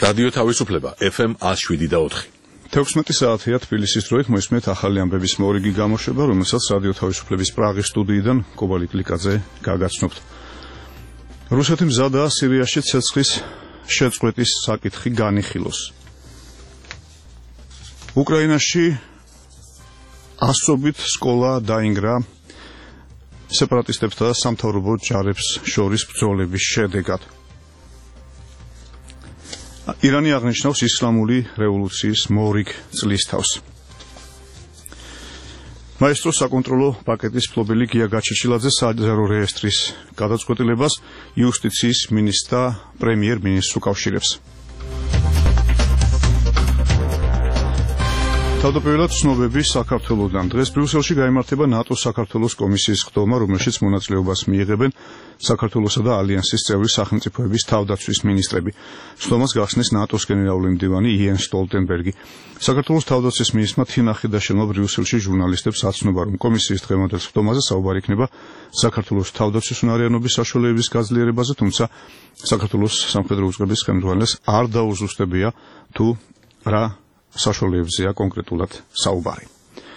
რადიო თავისუფლება FM 107.4. 16 საათია თბილისის დროით მოისმენთ ახალი ამბების მორიგი გამოშვება, რომელსაც რადიო თავისუფლების პრაღის სტუდიიდან კობალი კლიკაძე გაგაცნობთ. რუსეთი მზადაა სირიაში ცეცხლის შეწყვეტის საკითხი განიხილოს. უკრაინაში ასობით სკოლა დაინგრა სეპარატისტებთან და სამთავრობო ჯარებს შორის ბრძოლების შედეგად. ირანი აღნიშნავს ისლამური რევოლუციის მორიგ წლისთავს. მაესტრო საკონტროლო პაკეტის მფლობელი გია გაჩეჩილაძე საჯარო რეესტრის გადაწყვეტილებას იუსტიციის მინისტრს და პრემიერ-მინისტრს უკავშირებს. თავდაპირველად ცნობები საქართველოდან. დღეს ბრიუსელში გაიმართება ნატოს საქართველოს კომისიის ხდომა, რომელშიც მონაწილეობას მიიღებენ საქართველოსა და ალიანსის წევრი სახელმწიფოების თავდაცვის მინისტრები. ხდომას გახსნის ნატოს გენერალური მდივანი იენს სტოლტენბერგი. საქართველოს თავდაცვის მინისტრმა თინა ხიდაშელმა ბრიუსელში ჟურნალისტებს აცნობა, რომ კომისიის დღევანდელ ხდომაზე საუბარი იქნება საქართველოს თავდაცვის უნარიანობის საშუალებების გაძლიერებაზე, თუმცა საქართველოს სამხედრო უწყების ხელმძღვანელს არ დაუზუსტებია თუ რა საშუალებებზეა კონკრეტულად საუბარი.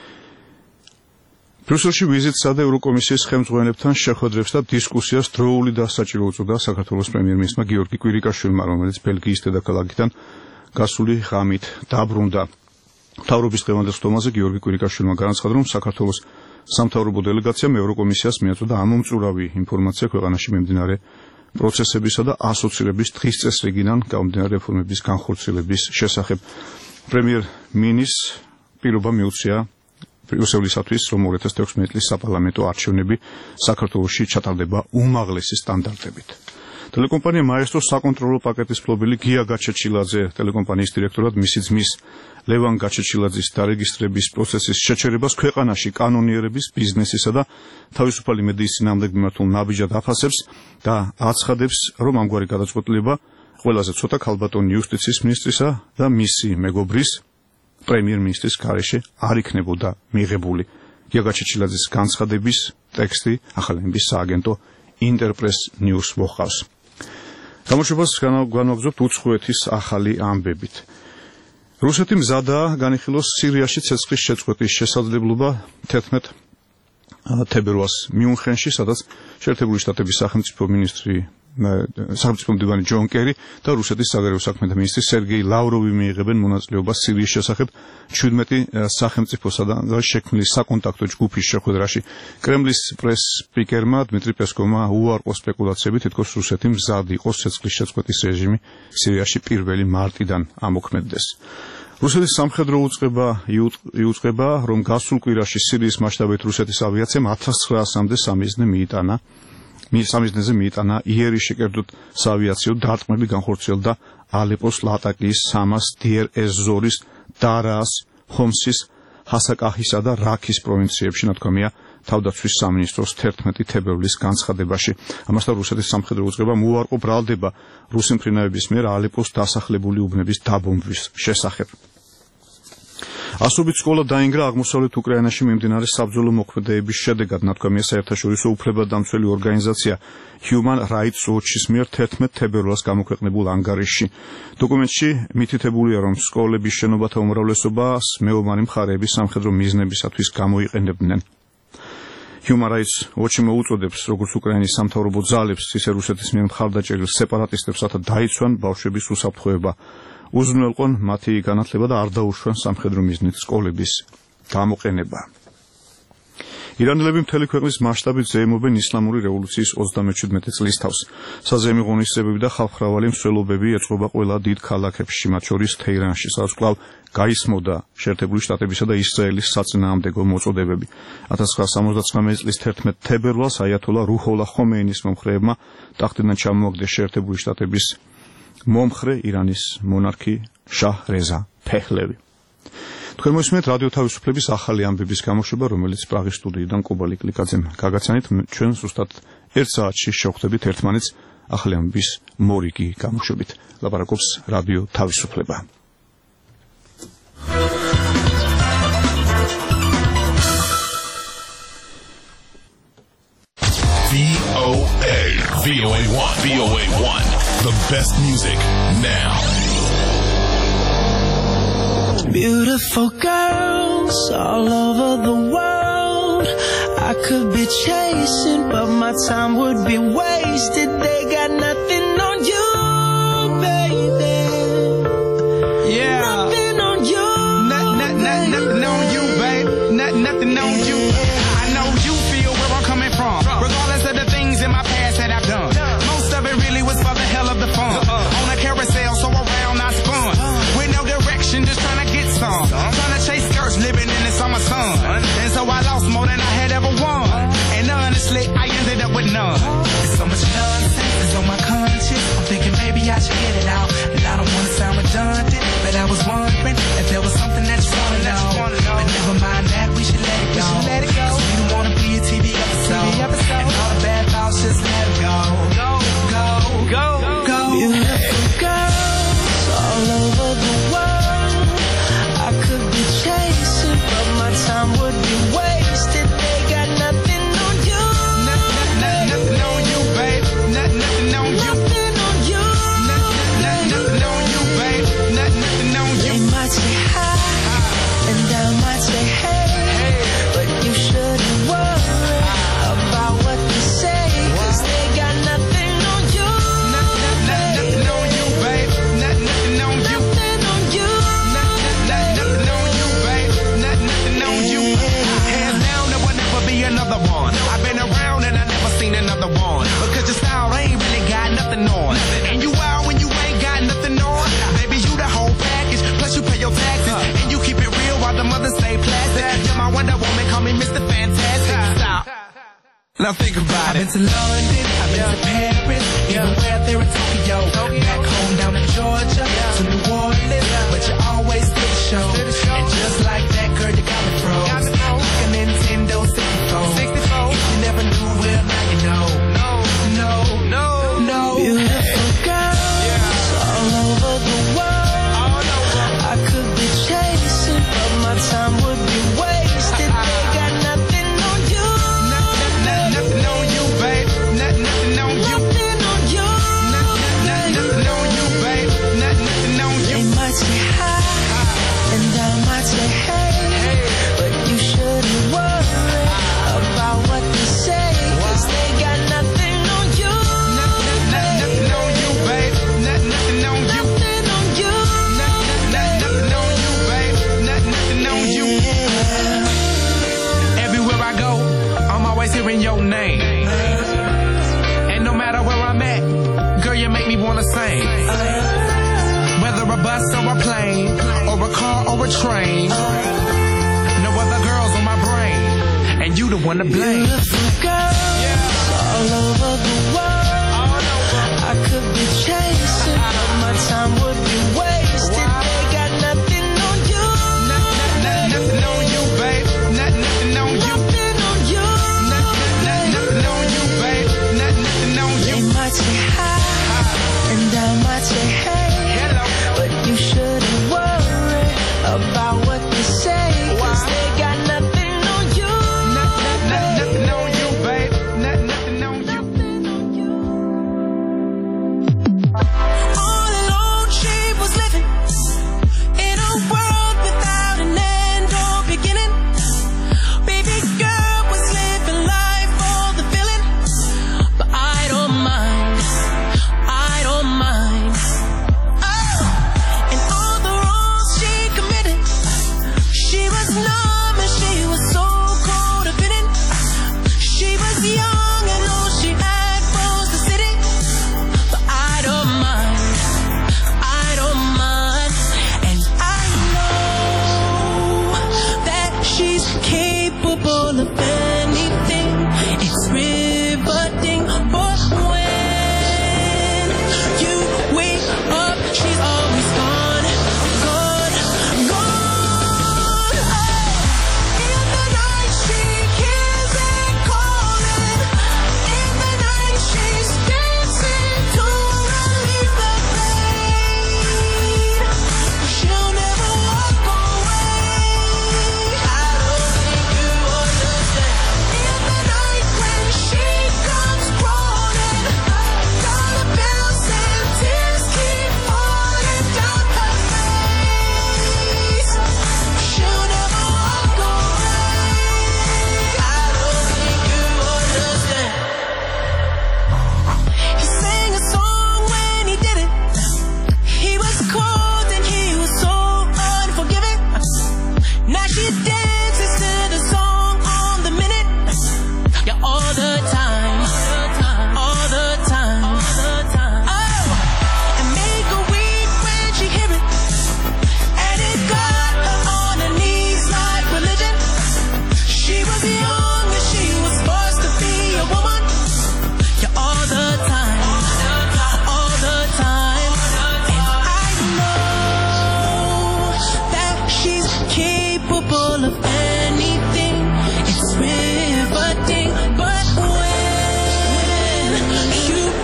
ბრიუსელში ვიზიტსა და ევროკომისიის ხელმძღვანელებთან შეხვედრებს და დისკუსიას დროული და საჭირო უწოდა საქართველოს პრემიერ-მინისტრმა გიორგი კვირიკაშვილმა, რომელიც ბელგიის დედაქალაქიდან გასული ღამით დაბრუნდა. მთავრობის დღევანდელ ხდომაზე გიორგი კვირიკაშვილმა განაცხადა, რომ საქართველოს სამთავრობო დელეგაციამ ევროკომისიას მიაწოდა ამომწურავი ინფორმაცია ქვეყანაში მიმდინარე პროცესებისა და ასოცირების დღის წესრიგიდან გამომდინარე რეფორმების განხორციელების შესახებ. პრემიერ-მინისტრს პირობა მიუწია ბრიუსელისათვის, რომ 2016 წლის საპარლამენტო არჩევნები საქართველოში ჩატარდება უმაღლესი სტანდარტებით. ტელეკომპანია მაესტრო საკონტროლო პაკეტის მფლობელი გია გაჩეჩილაძე ტელეკომპანიის დირექტორად მისი ძმის ლევან გაჩეჩილაძის დარეგისტრების პროცესის შეჩერებას ქვეყანაში კანონიერების, ბიზნესისა და თავისუფალი მედიის წინააღმდეგ მიმართულ ნაბიჯად აფასებს და აცხადებს, რომ ამგვარი გადაწყვეტილება ყველაზე ცოტა ქალბატონი იუსტიციის მინისტრისა და მისი მეგობრის პრემიერ-მინისტრის გარეშე არ იქნებოდა მიღებული. გია გაჩეჩილაძის განცხადების ტექსტი ახალების სააგენტო ინტერპრეს ნიუს მოჰყავს. გამოშვებას განვაგრძობთ უცხოეთის ახალი ამბებით. რუსეთი მზადაა განიხილოს სირიაში ცეცხლის შეწყვეტის შესაძლებლობა 11 თებერვალს მიუნხენში, სადაც შეერთებული შტატების სახელმწიფო მდივანი ჯონ კერი და რუსეთის საგარეო საქმეთა მინისტრი სერგეი ლავროვი მიიღებენ მონაწილეობას სირიის შესახებ 17 სახელმწიფოსა და შექმნილი საკონტაქტო ჯგუფის შეხვედრაში. კრემლის პრეს-სპიკერმა დმიტრი პესკოვმა უარყო სპეკულაციები, თითქოს რუსეთი მზად იყოს ცეცხლის შეწყვეტის რეჟიმი სირიაში 1 მარტიდან ამოქმედდეს. რუსეთის სამხედრო უწყება, რომ გასულ კვირაში სირიის მასშტაბით რუსეთის ავიაციამ 1900-მდე სამიზნეზე მიიტანა იერიში, კერძოდ საავიაციო დარტყმები განხორციელდა ალეპოს, ლატაკიის, სამას, დიერ-ეს-ზორის, დარაას, ხომსის, ჰასაკაჰისა და რაქის პროვინციებში, ნათქვამია თავდაცვის სამინისტროს 11 თებერვლის განცხადებაში. ამასთან რუსეთის სამხედრო უწყებამ უარყო ბრალდება რუსი მფრინავების მიერ ალეპოს დასახლებული უბნების დაბომბვის შესახებ. ასობით სკოლა დაინგრა აღმოსავლეთ უკრაინაში მიმდინარე საბრძოლო მოქმედებების შედეგად, ნათქვამია საერთაშორისო უფლებადამცველი ორგანიზაცია Human Rights Watch-ის მიერ 11 თებერვალს გამოქვეყნებულ ანგარიშში. დოკუმენტში მითითებულია, რომ სკოლების შენობათა უმრავლესობას მეომარი მხარეების სამხედრო მიზნებისათვის გამოიყენებდნენ. Human Rights Watch მოუწოდებს როგორც უკრაინის სამთავრობო ძალებს, ისე რუსეთის მიერ მხარდაჭერილ სეპარატისტებს, რათა დაიცვან ბავშვების უსაფრთხოება. უზრუნველყონ მათი განათლება და არ დაუშვან სამხედრო მიზნით სკოლების გამოყენება. ირანელები მთელი ქვეყნის მასშტაბით ზეიმობენ ისლამური რევოლუციის 37 წლის თავს. საზეიმი ღონისძიებები და ხალხმრავალი მსვლელობები ეწყობა ყველა დიდ ქალაქებში, მათ შორის თეირანში, სადაც კვლავ გაისმოდა შეერთებული შტატებისა და ისრაელის საწინააღმდეგო მოწოდებები. 1979 წლის 11 თებერვალს აიათოლა რუჰოლა ხომეინის მომხრეებმა ტახტიდან ჩამოაგდეს შეერთებული შტატების მომხრე ირანის მონარქი შაჰ რეზა ფეჰლევი. თქვენ მოსმენთ რადიო თავისუფლების ახალი ამბების გამოშვება, რომელიც პრაღის სტუდიიდან კობალი კლიკაძემ გაგაცანით. ჩვენ ზუსტად 1 საათში შევხვდებით ერთმანეთს ახალი ამბების მორიგი გამოშვებით. ლაპარაკობს რადიო თავისუფლება. VOA 1. The best music now. Beautiful girls all over the world I could be chasing, but my time would be wasted. They got nothing on you, baby. Yeah. Nothing on you. Nothing on you, babe. Nothing on you. I know you feel where I'm coming from. Regardless of the things in my past that I've done. Most of it really was for the hell of the fun. On a carousel, so around I spun. With no direction, just trying to get some. Trying to chase skirts, living in the summer sun. And so I lost more than I had ever won. And honestly, I ended up with none. There's so much nonsense that's on my conscience. I'm thinking maybe I should get it out. And I don't want to sound redundant, but I was wondering if there was something that you want to know. But never mind that, we should let it go. Cause we don't want to be a TV episode. And all the bad thoughts, just let it go. Go. Beautiful girls all over the world I could be chasing, but my time would be wasted. They got nothing on you. Nothing on you, babe. Nothing on you. Nothing on you. Nothing on you, babe. Nothing on you. They might say hi, and I might say hey, but you shouldn't worry about what they say, cause they got nothing on you. Nothing on you, babe. Nothing on you. Nothing on you. Nothing on you, babe. Nothing on you. Hands down, there will never be another one. I've been around and I never seen another one. Because your style ain't really got nothing on. And you out when you ain't got nothing on. Baby, you the whole package. Plus you pay your taxes. And you keep it real while the mothers stay plastic. You're my Wonder Woman, call me Mr. Fantastic. Stop. Now think about it. I've been to London, I've been to Paris, even way out there in Tokyo. Back home down in Georgia, to New Orleans, but you always did the show. And just like that, girl, you got me froze. Like a Nintendo 64. If you never knew, well, now you know. No. Beautiful girls all over the world I could be chasing, but my time would be wasted. They got nothing on you. Nothing on you, babe. Nothing on you. Nothing on you. Nothing on you, babe. Nothing on you. They might say hi, and I might say hey, but you shouldn't worry about what they say, cause they got nothing on you. Nothing on you, babe. Nothing on you. Nothing on you. Nothing on you, babe. Nothing on you. Everywhere I go, I'm always hearing your name. And no matter where I'm at, girl, you make me wanna sing. Whether a bus or a plane, or a car or a train, no other girls on my brain, and you the one to blame. Beautiful girls all over the world I could be chasing, but my time would be wasted. They got nothing on you. Nothing on you, babe. Nothing on you. Nothing on you. Nothing on you, babe. Nothing on you. They might say hi, and I might say hey, but you shouldn't worry about what they say, cause they got nothing on you. Nothing on you,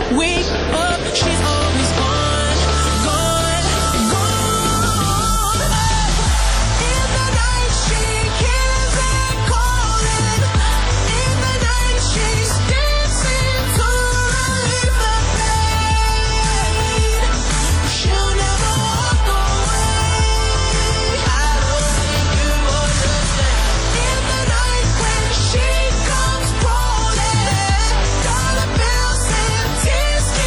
wake up, she's always gone, gone, gone. In the night she hears it calling. In the night she's dancing to relieve the pain. She'll never walk away. I don't think you understand. In the night when she comes crawling, dollar bills and tears.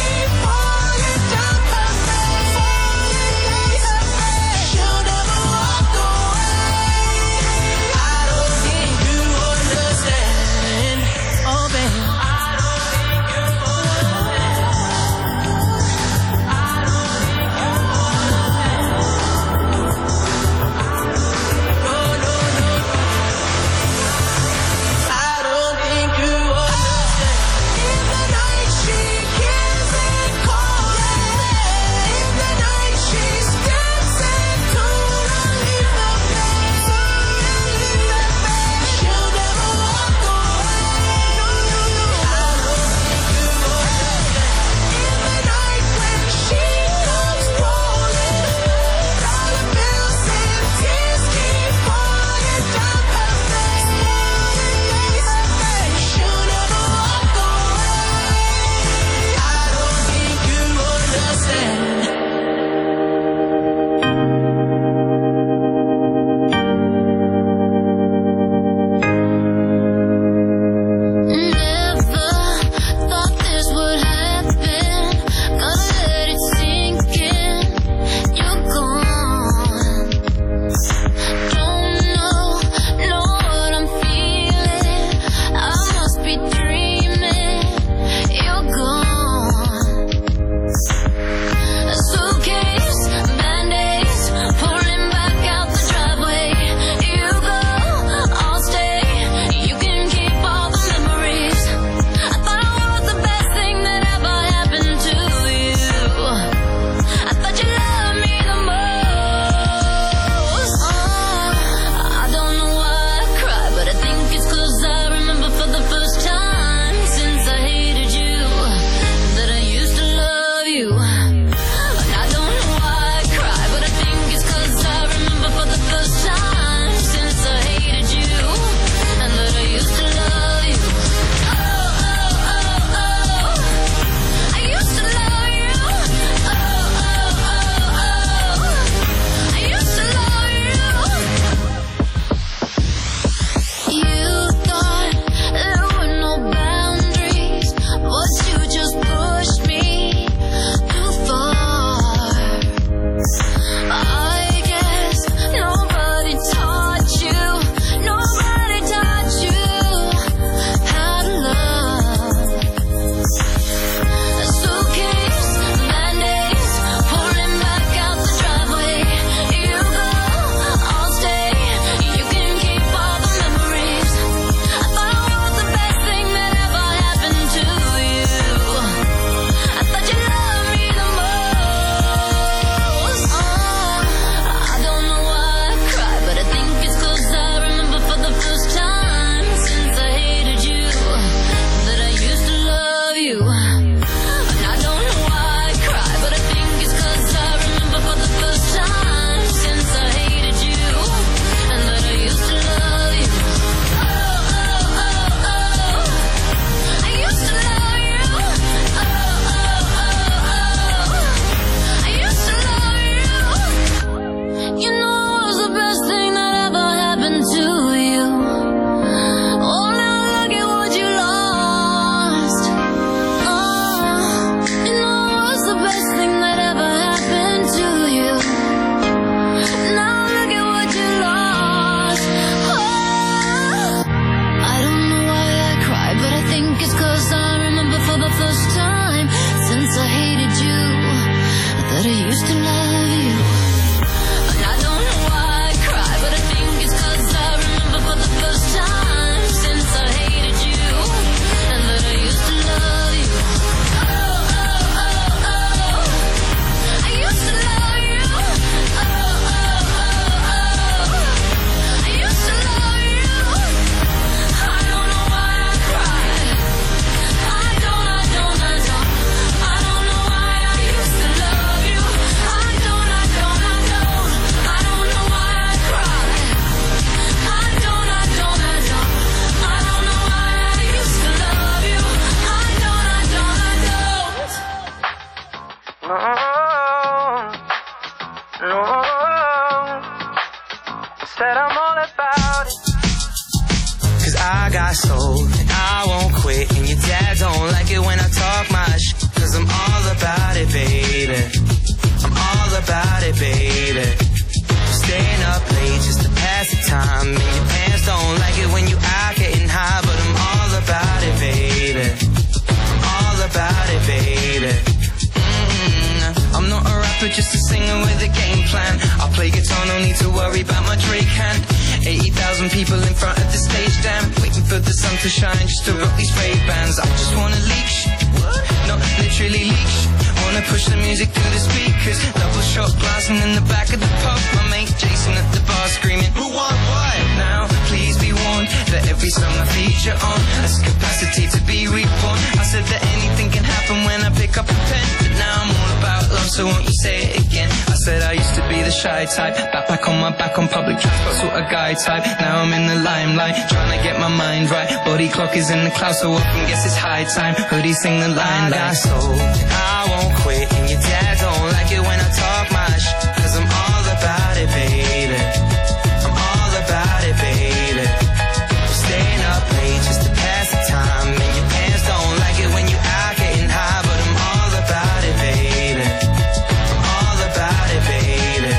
worry about my Drake hand. 80,000 people in front of the stage, damn. Waiting for the sun to shine just to rock these Ray-Bans. I just wanna leash, not literally leash. Wanna push the music through the speakers. Double shot glass and in the back of the pub, my mate Jason at the bar screaming, who want what? Now, please be warned that every song I feature on has capacity to be reborn. I said that anything can happen when I pick up a pen, but now I'm all about love, so won't you say it again? I said I used to be the shy type, back on my back on public transport, sort of guy type. Now I'm in the limelight, trying to get my mind right. Body clock is in the clouds, so often guess it's high time. Hoodie sing the line like, soul, I won't quit, and your dad don't like it when I talk my shit, cause I'm all about it, baby. I'm all about it, baby. I'm staying up late just to pass the time, and your pants don't like it when you out getting high, but I'm all about it, baby. I'm all about it, baby.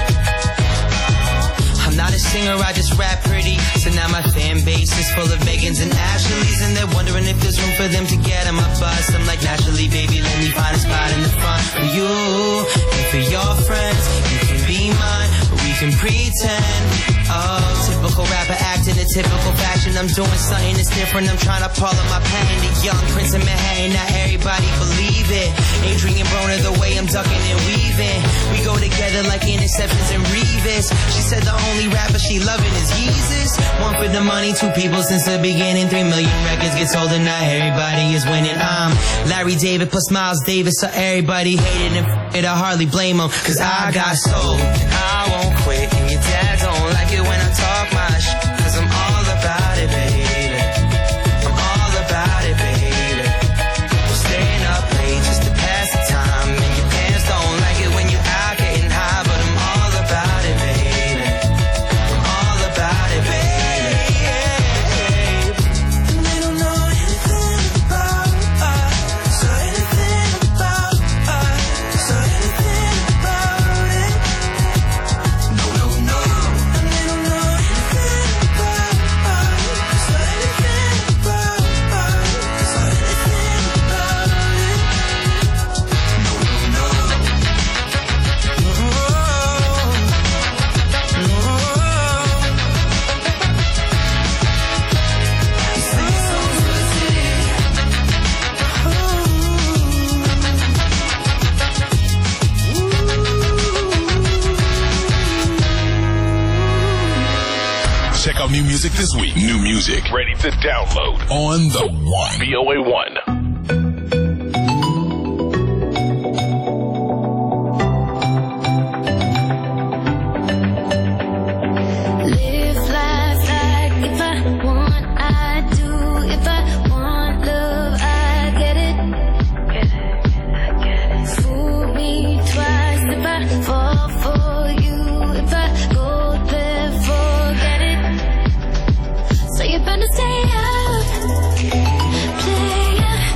I'm not a singer, I just rap pretty. So now my fan base is full of Megans and Ashleys, and they're wondering if there's room for them to get on my bus. I'm like, naturally, baby, let me find a spot in the front for you and for your friends. You can be mine, or we can pretend. Oh, typical rapper acting in typical fashion. I'm doing something that's different. I'm trying to pull up my pen. The young prince of Manhattan, not everybody believe it. Adrian Broner, the way I'm ducking and weaving. We go together like Interceptions and Revis. She said the only rapper she loving is Yeezus. One for the money, two people since the beginning. 3 million records get sold and now everybody is winning. I'm Larry David plus Miles Davis, so everybody hated him. I hardly blame him, cause I got soul. I won't quit, and your dad don't like it when I talk my shit, cause I'm all about it, baby. I'm all about it, baby. I'm staying up late just to pass the time, and your pants don't like it when you out getting high, but I'm all about it, baby. I'm all about it, baby. And they don't know anything about us, so anything about us, so anything about it. No, no, no. And they don't know anything about us, so anything about us, so anything about it. No, no, no. Check out new music this week. New music ready to download on the One. VOA 1. Live life like if I want, I do. If I want love, I get it. Fool me twice if I fall for you. If I go there, forget it. So you better stay up, play up.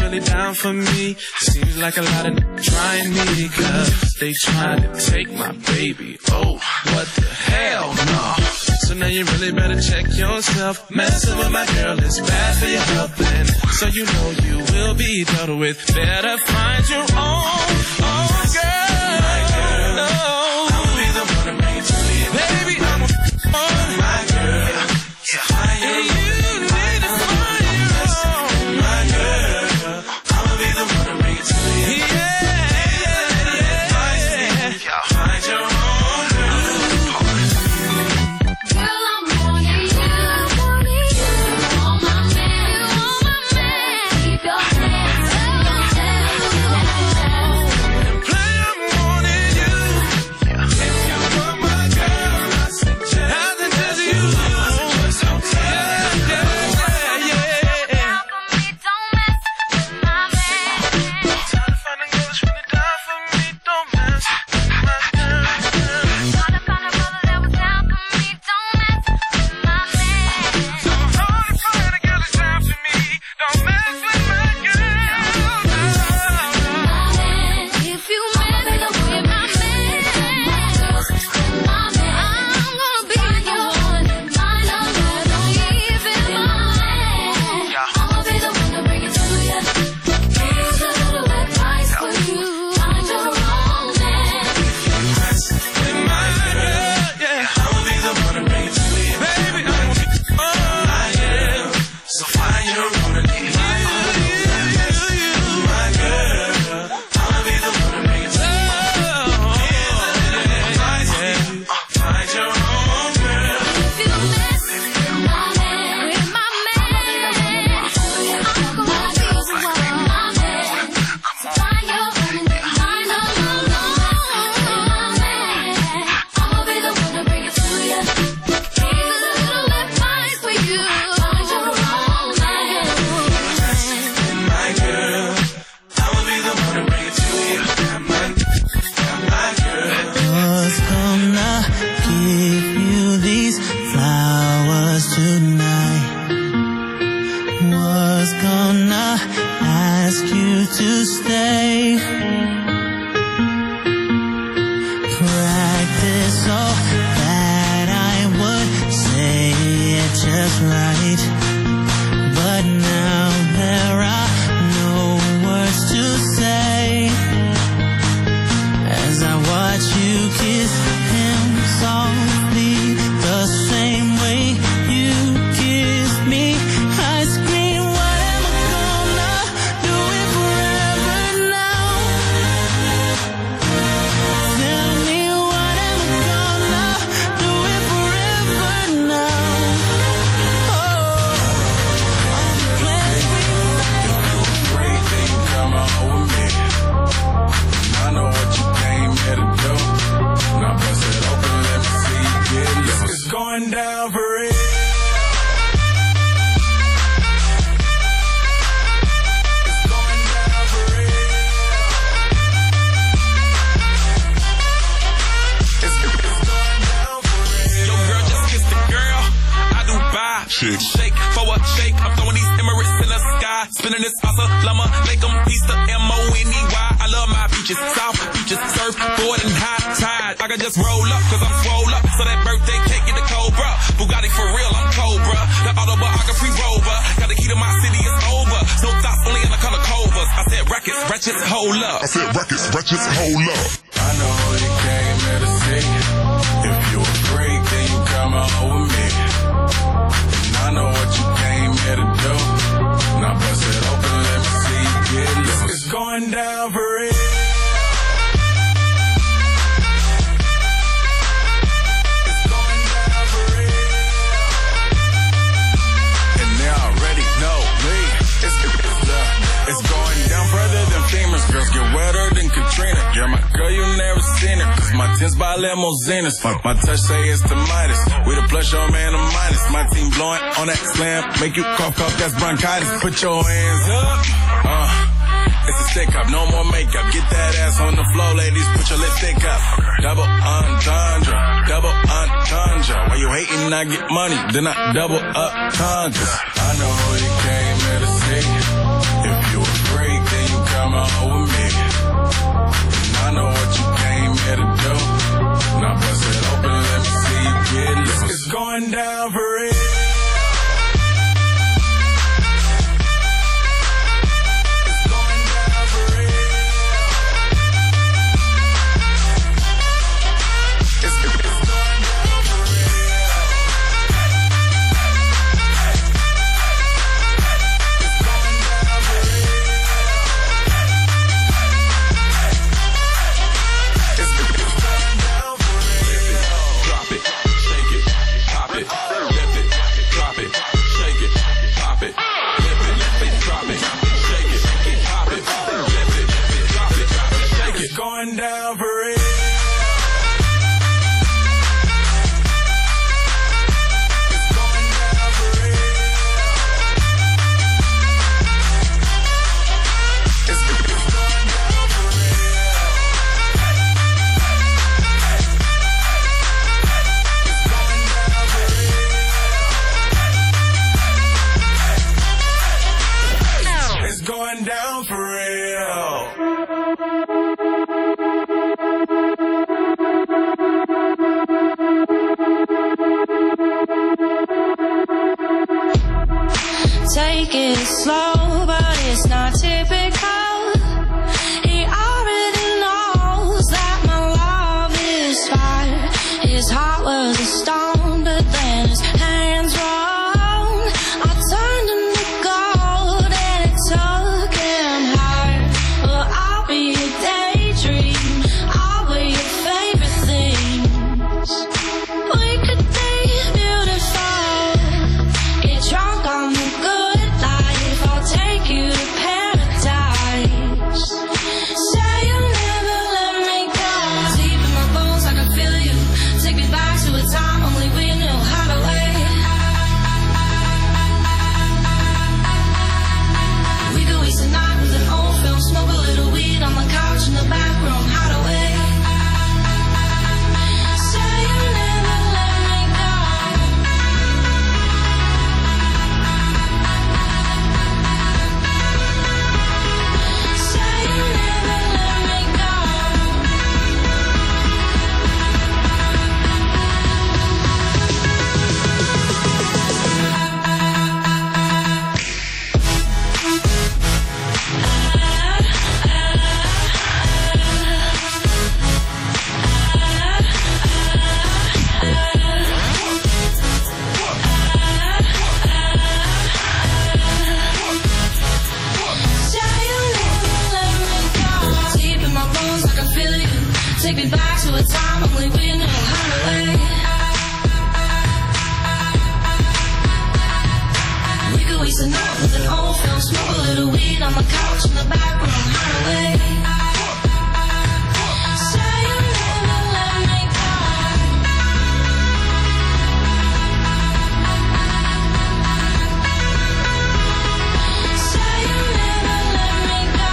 really down for me. Seems like a lot of trying me, cause they trying to take my baby. Oh, what the hell, no. So now you really better check yourself. Messing with my girl is bad for your health, and so you know you will be dealt with. Better find your own girl. My girl, no. I'll be the one to bring it to you. Baby, I'm my girl. Yeah. Find your own. Shake for a shake, I'm throwing these Emirates in the sky. Spinning this Assalamu alaikum, peace to M-O-N-E-Y. I love my beaches, south beaches, surfboard and high tide. I can just roll up, cause I'm swole up. So that birthday cake get the Cobra. Bugatti for real, I'm Cobra. The autobiography rover. Got the key to my city, it's over. No thoughts, only in the color covers. I said rackets, ratchets, hold up. I said rackets, ratchets, hold up. I know you came here to see. If you a freak, then you come out with me. I know what you came here to do. Now bust it open, let me see you get loose. It's going down for real. It's going down for real. And they already know me. It's going down further than famous. Girls get wetter than Katrina. You're my girl, you never seen her. Cause my tents by limousines. My touch say it's the Midas. We the plus your man a minus. My team blowing on that slam. Make you cough, that's bronchitis. Put your hands up. It's a stick up, no more makeup. Get that ass on the floor, ladies. Put your lipstick up. Double entendre, double entendre. While you hating, I get money. Then I double up tundras. I know you came here to see. If you a freak, real. Take it slow, but it's not typical. He already knows that my love is fire. His heart was a stone, but then his hands rolled. I turned him to gold and it took him higher. Well, I'll be a daydream, I'll be your favorite things. We could be beautiful, get drunk on the good life. I'll take you to paradise. Say you'll never let me go. Deep in my bones, I can feel you. Take me back to a time only we knew how to wait. We could waste a night with an old film, smoke a little weed on the couch in the back room. How to wait. Say you'll never let me go. Say you'll never let me go. Say you'll never let me go. Deep in my bones, I can feel you. Take me back to a time only we knew how to wait. We could waste a night with an old film, smoke a little weed on the couch in the back room. How to wait. Say you'll never let me go. Say you'll never let me go.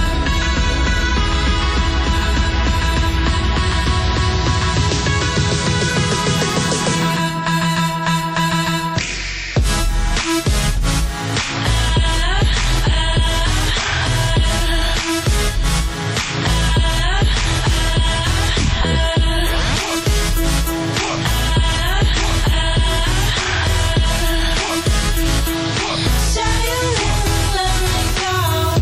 Say you'll never let me go.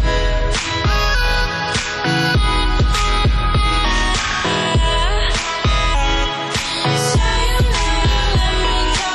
Say you'll never let me go.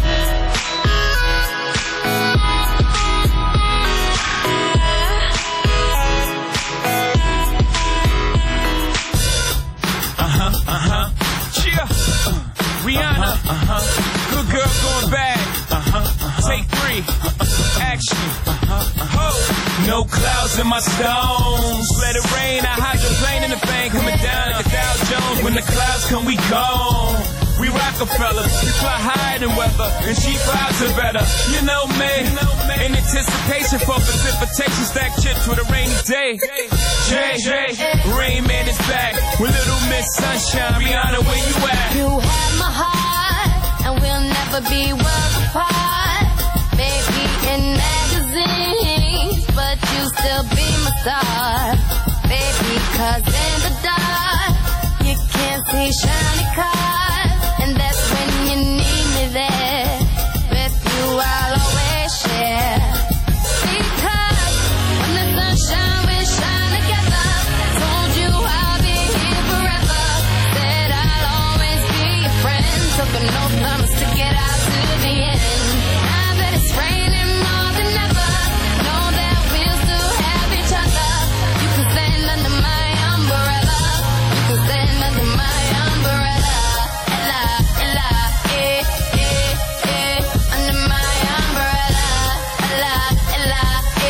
Yeah. Rihanna. Good girl going bad. Take 3. Action. Ho. No clouds in my stones. Let it rain. I hydroplane in the bank. Coming down like a Dow Jones. When the clouds come, we gone. We Rockefeller. We fly higher than weather. And she vibes are better. You know me. In anticipation for precipitation. Stack chips with a rainy day. Jay. Rain Man is back. With Little Miss Sunshine. Rihanna, where you at? You have my heart, and we'll never be worlds apart. Maybe in magazines, but you still be my star. Baby, 'cause in the dark, you can't see shiny cars. And that's when you need me there. With you, I'll always share. Because when the sunshine, we shine together. Told you I'll be here forever. Said I'll always be your friend. Took an oath, promise to get out to the end. Now that it's raining more than ever, know that we'll still have each other. You can stand under my umbrella. You can stand under my umbrella. Ella, Ella, under my umbrella. Ella, Ella,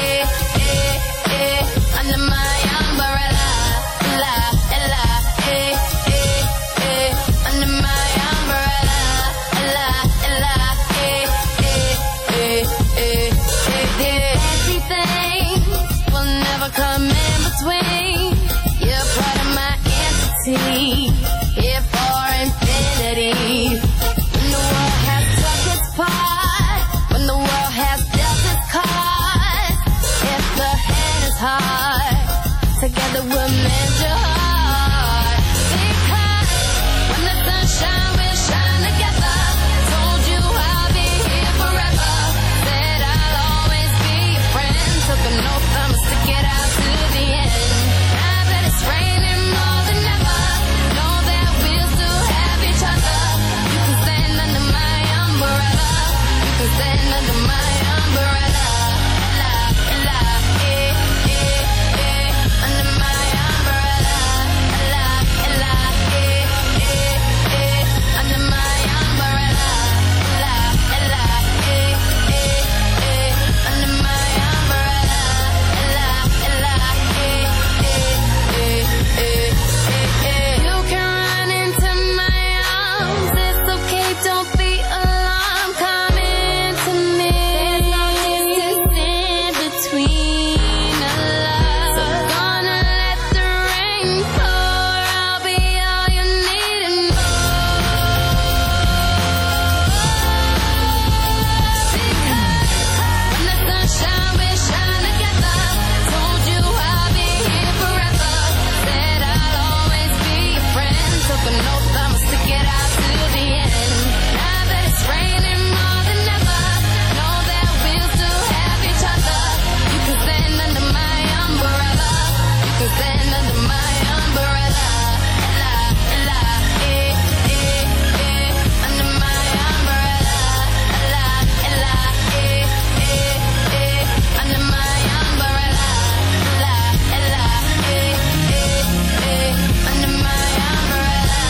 under my umbrella. Ella, Ella, under my umbrella. Ella, Ella, everything will never come in between. You're part of my entity, here for infinity. When the world has struck its part, when the world has dealt its cards, if the hand is hard, together we'll mend your heart. Because when the sun shines, we'll shine together. Told you I'll be here forever. Said I'll always be your friend. Took an oath, I'ma stick it out to the end. Now that it's raining more than ever, know that we'll still have each other. You can stand under my umbrella. You can stand under my umbrella. Under my umbrella. Under my umbrella. Under my umbrella. You can run into my arms. It's okay, don't be alarmed. Come into me. There's no distance in between us. So gonna let the rain pour. I'll be all you need and more. Because when the sun shines, we shine together. Told you I'll be here forever. Said I'll always be your friend. Took an oath, I'ma stick it out to the end. Now that it's raining more than ever, know that we'll still have each other. You can stand under my umbrella. You can stand under my umbrella. Under my umbrella. Under my umbrella. Under my umbrella.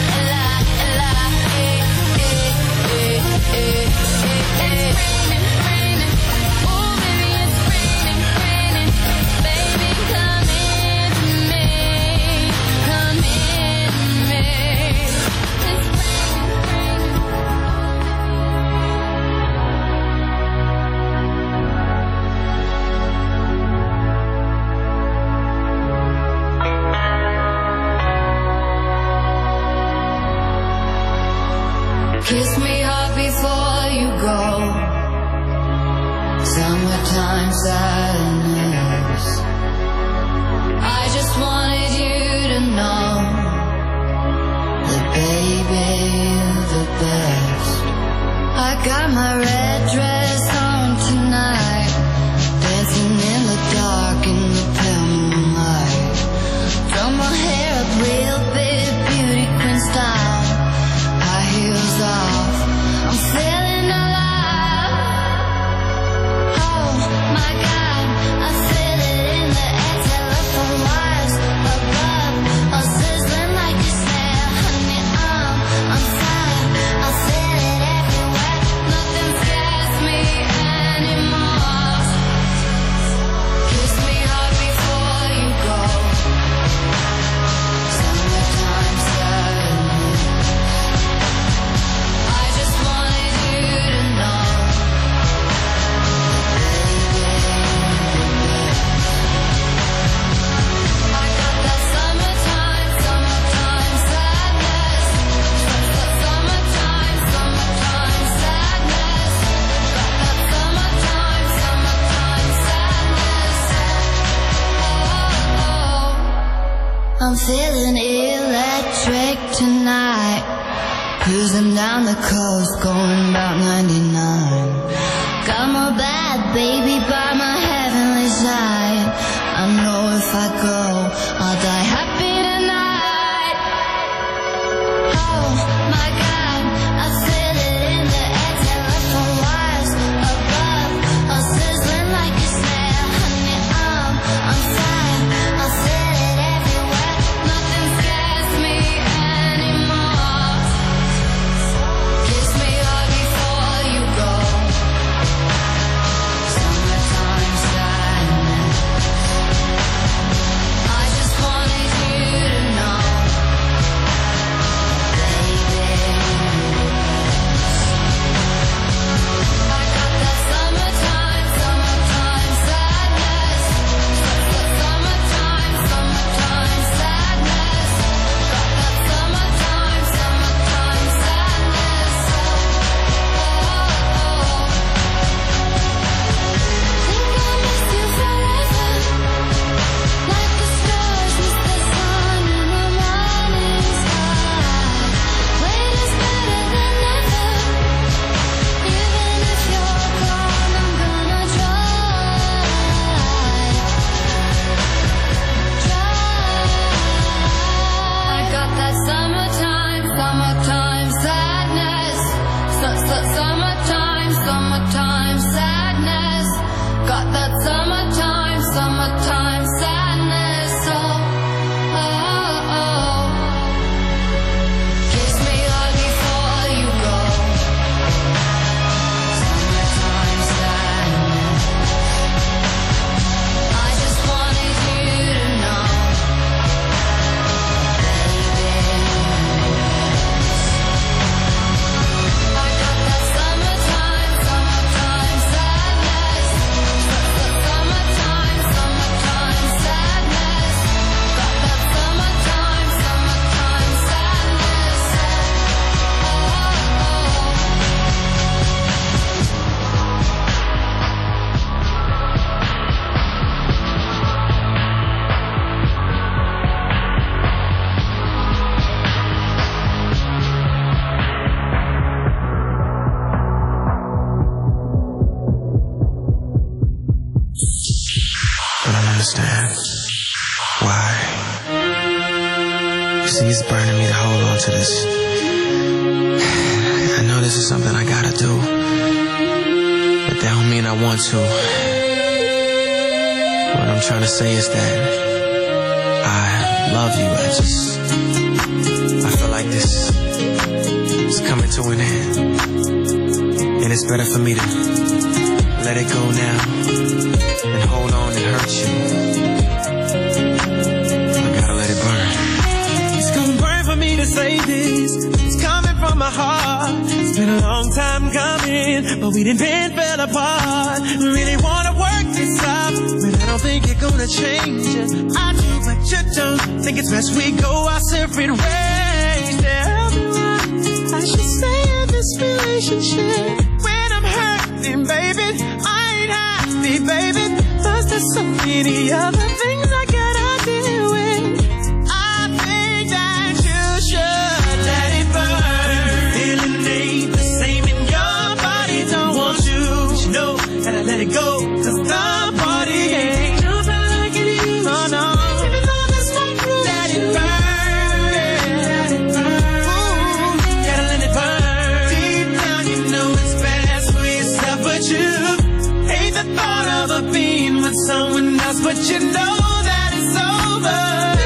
It's raining, oh baby, it's raining. Baby, come into me, come into me. It's raining. Kiss me hard before you go. Summertime sadness. I just wanted you to know that baby, you're the best. I got my red dress on tonight, dancing in the dark in the pale moonlight. Throw my hair up real big, beauty queen style. High heels off, I'm feeling alive. Oh my God, I feel it in the air. Telephone wires above, all sizzling like a snare. Honey, I'm fine. I feel it everywhere. Nothing scares me anymore. Kiss me hard before you go. Summertime sadness. I just wanted you to know, baby. I got that summertime sadness. That summertime sadness. Got that summertime sadness. Oh, I'm feeling electric tonight. Cruising down the coast, going about 99. Got my bad baby by my heavenly side. I know if I go, I'll die happy tonight. Oh my God, I feel it in the air. Telephone wires above, all sizzling like a snare. Honey, I'm fine. I feel it everywhere. Nothing scares me anymore. Kiss me hard before you go. Summertime sadness. I just wanted you to know, baby. I got that summertime sadness. Why? You see, it's burning me to hold on to this. I know this is something I gotta do, but that don't mean I want to. What I'm trying to say is that I love you. I feel like this is coming to an end, and it's better for me to let it go now than hold on and hurt you. I gotta let it burn. It's gonna burn for me to say this. It's coming from my heart. It's been a long time coming, but we done fell apart. Really wanna work this out, but I don't think you're gonna change it. I do, but you don't. Think it's best we go our separate ways. Tell me what I should say in this relationship. When I'm hurting, baby, I ain't happy, baby. Plus there's so many other things I gotta deal with. I think that you should let it burn. Feeling ain't the same in your body. Don't want you, but you know that I let it go. Cause the body ain't jumping like it used. Oh no, even though that's my truth. Let it burn, let it burn. Ooh, gotta let it burn. Deep down you know it's best for yourself, but you hate the thought of a being with someone else, but you know that it's over.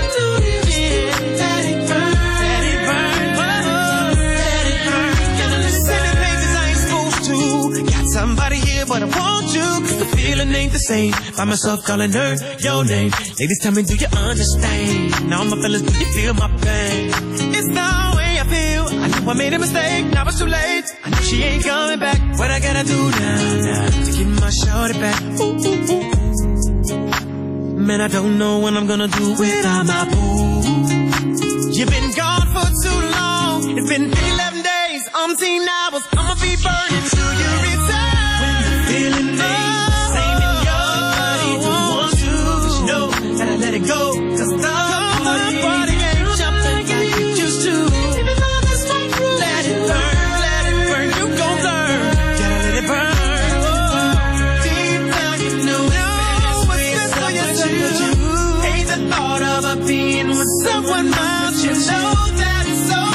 Let it burn, let it burn, let it burn. Gotta listen to pages I ain't supposed to. Got somebody here, but I want you. Cause the feeling ain't the same. Find myself calling her your name. Ladies, tell me, do you understand? Now my fellas, do you feel my pain? It's the way I feel. I know I made a mistake, now it's too late. I know she ain't coming back. What I gotta do now to get my shorty back? Ooh, ooh, ooh, ooh. Man, I don't know what I'm gonna do without my boo. You've been gone for too long. It's been 11 days, umpteen hours. I'ma be burning till you return. When the feeling ain't the same in your body, don't want to, but you know that I let it go. Cause the body ain't jumping like it used to. Even though that's my truth. Let it burn, you gon' learn. Gotta let it burn. Deep down you know it's best for yourself, but you hate the thought of a being with someone else. You know that it's over.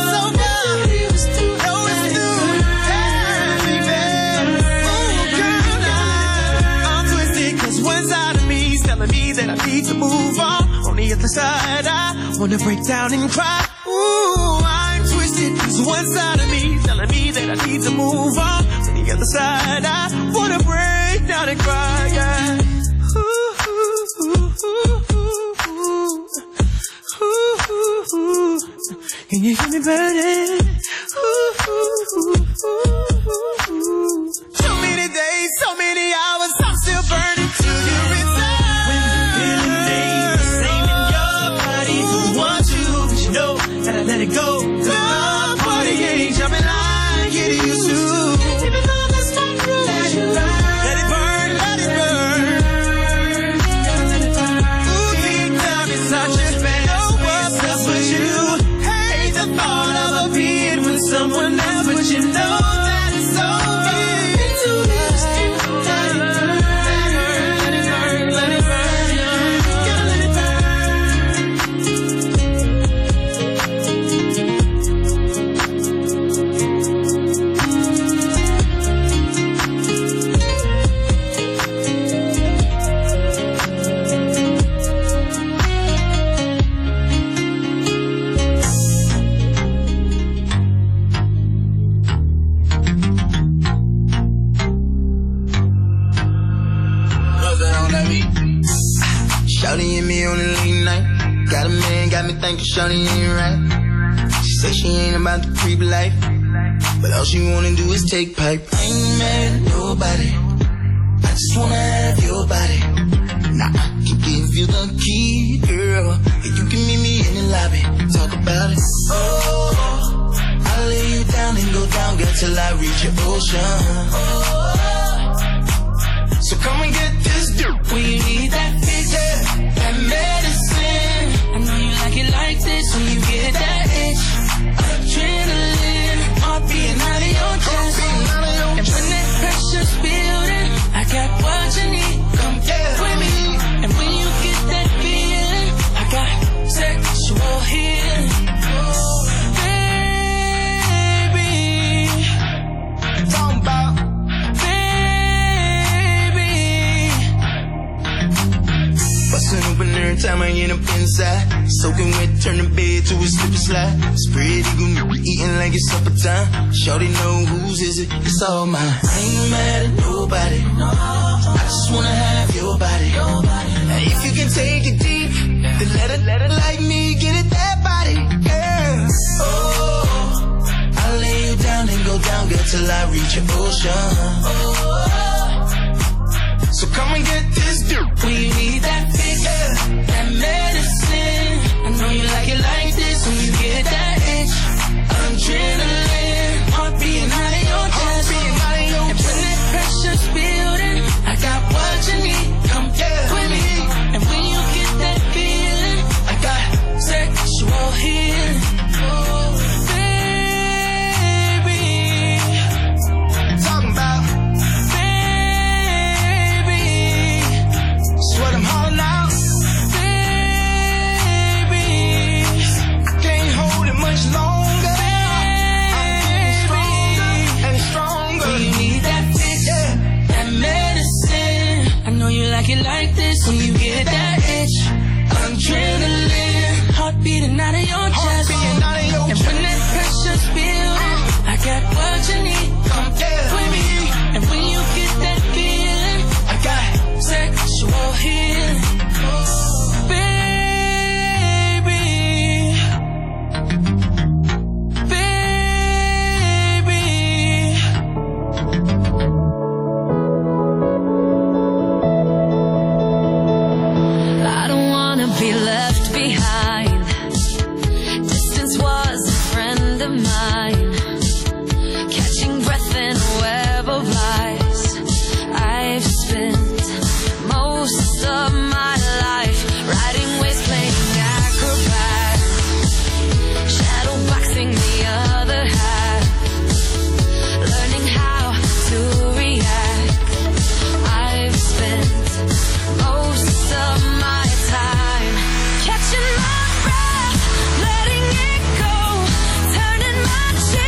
Me that I need to move on the other side I wanna break down and cry. Ooh, I'm twisted. Cause one side of me telling me that I need to move on the other side I wanna break down and cry, yeah. Ooh, ooh, ooh, ooh, ooh, ooh, ooh. Can you hear me burning? Ooh, ooh, ooh, ooh, ooh. So many days, so many hours, I'm still burning till you return. Gotta let it go. The body ain't jumping like it used to. Even though that's my truth. Let it burn, let it burn. Let it burn. Ooh, deep down inside you know what's up with you. Hate the thought of a being with someone else, but you know that it's over. Let it burn, let it burn, let it burn. Gotta let it burn. Shawty and me on a late night. Got a man, got me thinking Shawty ain't right. She say she ain't about the creep life, but all she wanna do is take pipe. I ain't mad at nobody, I just wanna have your body. Nah, I can give you the key, girl, and you can meet me in the lobby. Talk about it. Oh, I'll lay you down and go down, girl, till I reach your ocean. Oh, so come and get this dirt. When you need that fix, that medicine. I know you like it like this. When you get that itch, adrenaline, all being out of your chest. And when that pressure's building, I got what you need. Come get with me. And when you get every time I end up inside. Soaking wet, turn the bed to a slip and slide. Spread eagle, eating like it's supper time. Shorty know whose is it, it's all mine. I ain't mad at nobody, no. I just wanna have your body. And if you can take it deep, then let it like me get it that body, girl. Oh, I'll lay you down and go down, girl, till I reach your ocean. Oh, so come and get this dude. We need that fix, that medicine. I know you like it like this when you get that itch. Adrenaline, heart beating out of your chest. And when that pressure's building, I got what you need. Come with me. And when you get that feeling, I got sexual healing. Oh, baby, talking about. What I'm holding out, baby. I can't hold it much longer. I'm getting stronger and stronger. When you need that fix, that medicine. I know you like it like this when you get that itch. Adrenaline, heart beating out of your chest. And when that pressure's building, I got what you need. Come with me. And when you get that feeling, I got sexual healing. Baby, baby. I don't wanna be left behind. Distance was a friend of mine. Catching breath in a web of lies. I've spent most of my life riding waves, playing acrobat, shadow boxing the other half, learning how to react. I've spent most of my time catching my breath, letting it go, turning my chest.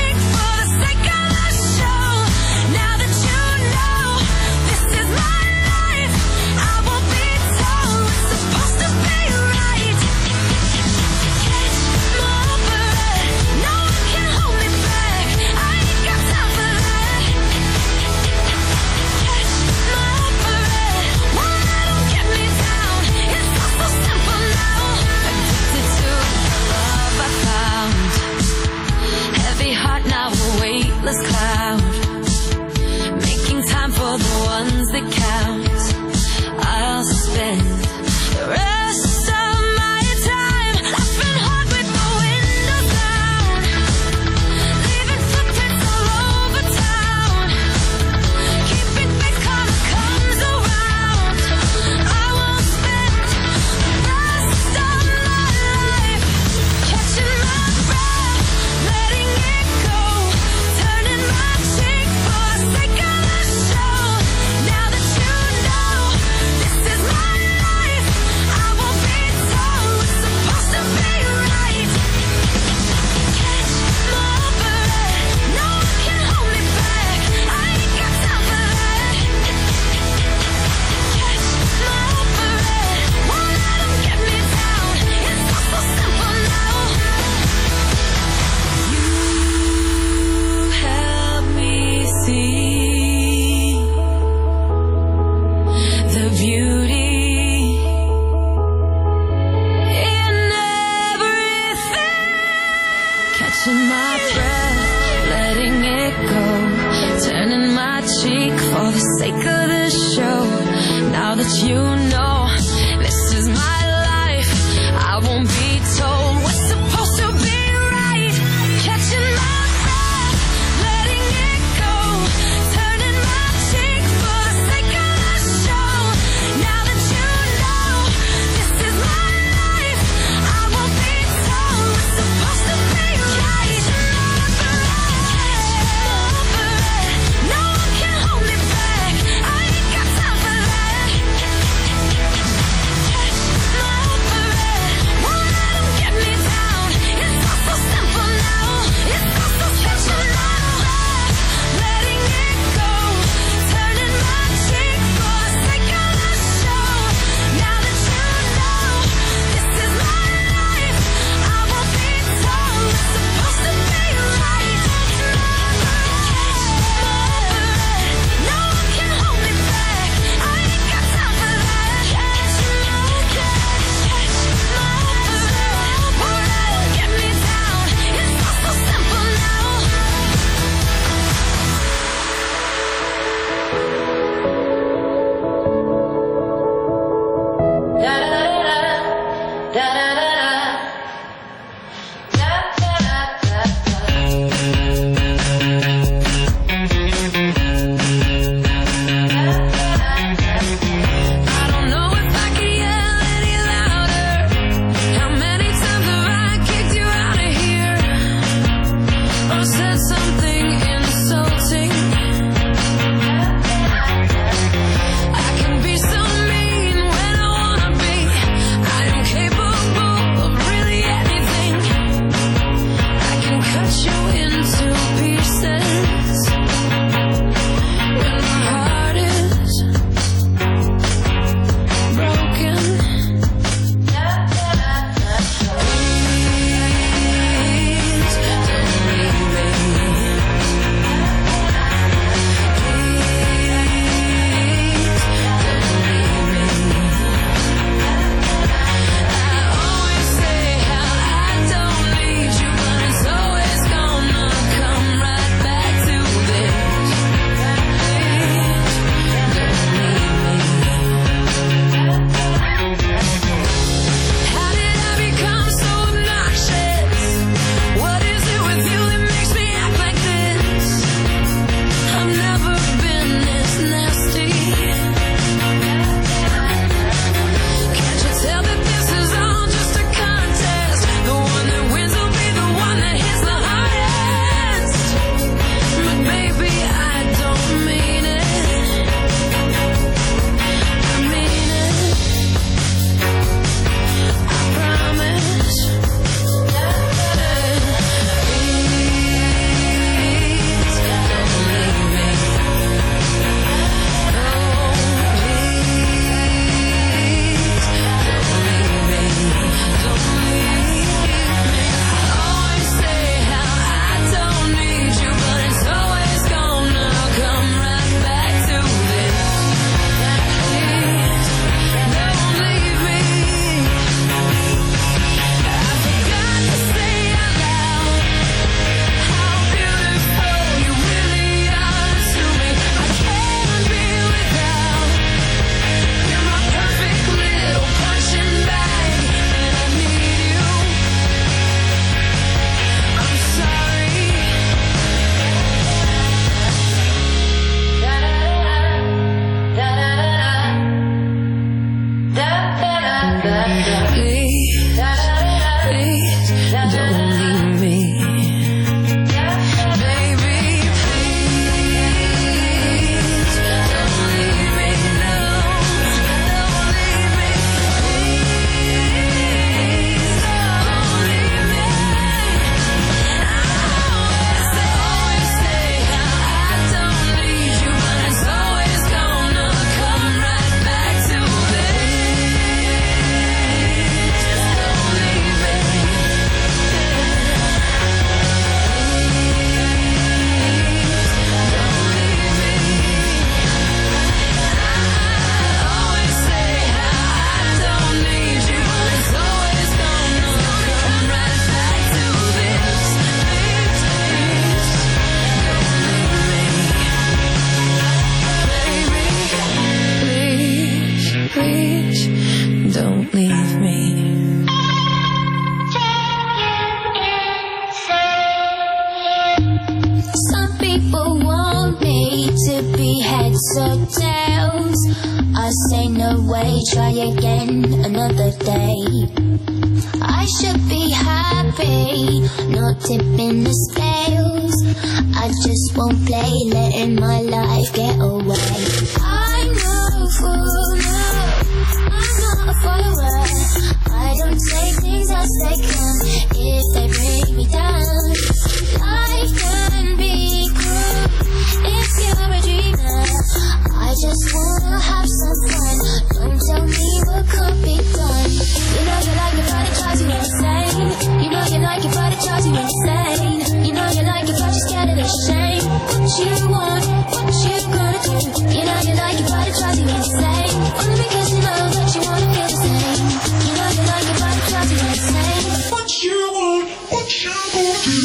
away, try again another day. I should be happy, not tipping the scales. I just won't play, letting my life get away. I'm no fool, no, I'm not a follower. I don't say things as they come if they bring me down. Life can be cruel if you're a dreamer. I just wanna have some fun. Don't tell me what could be done. You know you like it, but it drives you insane. You know you like it, but it drives you insane. You know you like it, but you're scared of the shame. What you want, what you gonna do? You know you like it, but it drives you insane. Only because you know that you wanna feel the same. You know you like it, but it drives you insane. What you want, what you gonna do?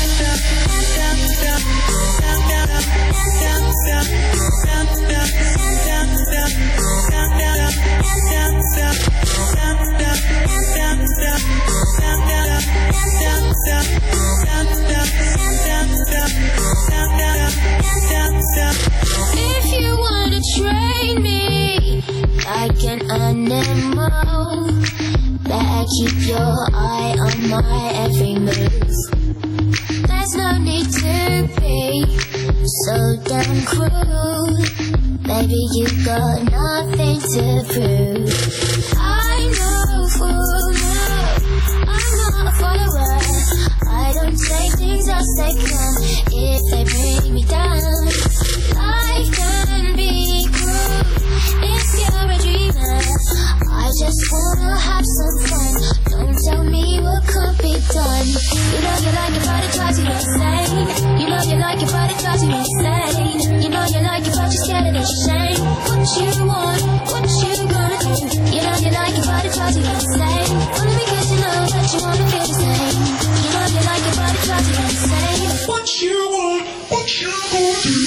If you wanna train me like an animal, better keep your eye on my every move. There's no need to be so damn cruel. Baby, you got nothing to prove. I know fool, no, I'm not a follower. I don't take things as they come if they bring me down. Life can be cruel if you're a dreamer. I just wanna have some fun. Don't tell me what could be done. You know you like it, but it drives you insane. You know you like it, but it drives you insane. You know you like it, but you're scared of the shame. What you want, what you gonna do? You know you like it, but it drives you insane. Only because you know that you wanna feel the same. You know you like it, but it drives you insane. What you want, what you gonna do?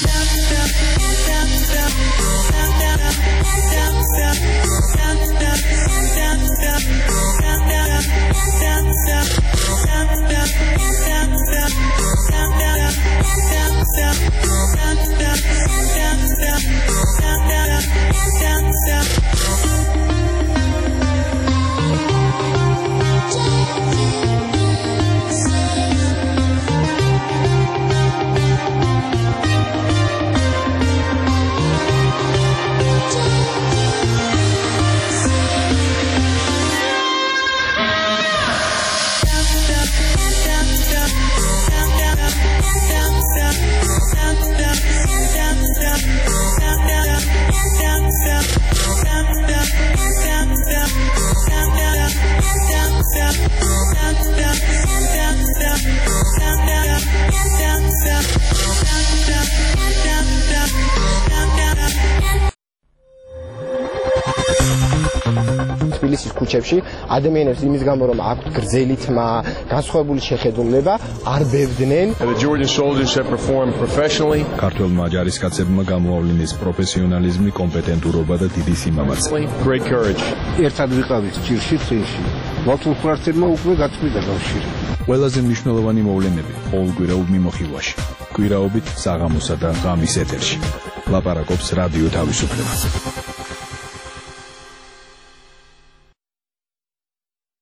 თბილისის ქუჩებში ადამიანებს იმის გამო რომ აქვთ გრძელი თმა, განსხვავებული შეხედულება, არ ბევდნენ. The Georgian soldiers have performed professionally. ქართველმა ჯარისკაცებმა გამოავლინეს პროფესიონალიზმი, კომპეტენტურობა და დიდი სიმამაცე. Great courage. ერთად ვიყავით ჭირში წინში. მათუმხლარცებმა უკვე გაწყვიტა კავშირი. ყველაზე მნიშვნელოვანი მოვლენები ყოველკვირეულ მიმოხილვაში. კვირაობით საღამოსა და ღამის ეთერში. ლაპარაკობს რადიო თავისუფლება.